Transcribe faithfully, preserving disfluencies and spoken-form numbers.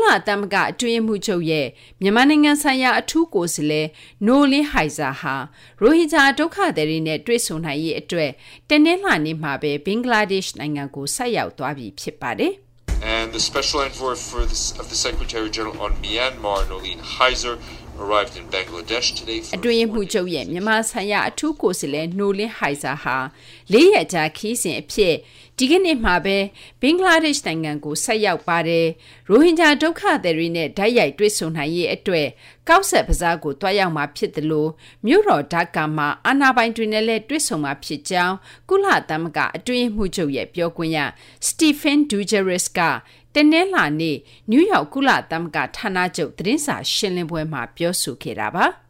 လသမဂ္ဂအတွင်းမှုချုပ်ရဲ့မြန်မာနိုင်ငံဆိုင်ရာအထူးကိုယ်စားလှယ်နိုလင်းဟိုင်ဇာဟာရိုဟင်ဂျာဒုက္ခသည်တွေနဲ့တွေ့ဆုံနိုင်ရေးအတွက်တနင်္လာနေ့မှာပဲဘင်္ဂလားဒေ့ရှ်နိုင်ငံကိုဆက်ရောက်သွားပြီဖြစ်ပါတယ် And the special envoy for this, of the Secretary General on Myanmar, Noeleen Heyzer, arrived in Bangladesh today. အတွင်းမှုချုပ်ရဲ့မြန်မာဆိုင်ရာအထူးကိုယ်စားလှယ်နိုလင်းဟိုင်ဇာဟာလေးရက်ကြာခီးစဉ်အဖြစ်ဒီကနေ့မှာပဲဘင်္ဂလားဒေ့ရှ်နိုင်ငံကိုဆက်ရောက်ပါတယ်ရိုဟင်ဂျာဒုက္ခသည်တွေနဲ့ဓာတ်ရိုက်တွေ့ဆုံနိုင်ရေးအတွက်ကောက်ဆက်ပစားကိုတွားရောက်မှာဖြစ်တယ်လို့မြို့တော်ဒါကာမှာအာဏာပိုင်တွေနဲ့လည်းတွေ့ဆုံမှာဖြစ်ကြောင်းကုလသမဂ္ဂအတွင်းမှုချုပ်ရဲ့ပြောခွင့်ရစတီဖန်ဒူဂျရစ်ကတနင်္လာနေ့နယူးယောက်ကုလသမဂ္ဂဌာနချုပ်သတင်းစာရှင်းလင်းပွဲမှာပြောဆိုခဲ့တာပါ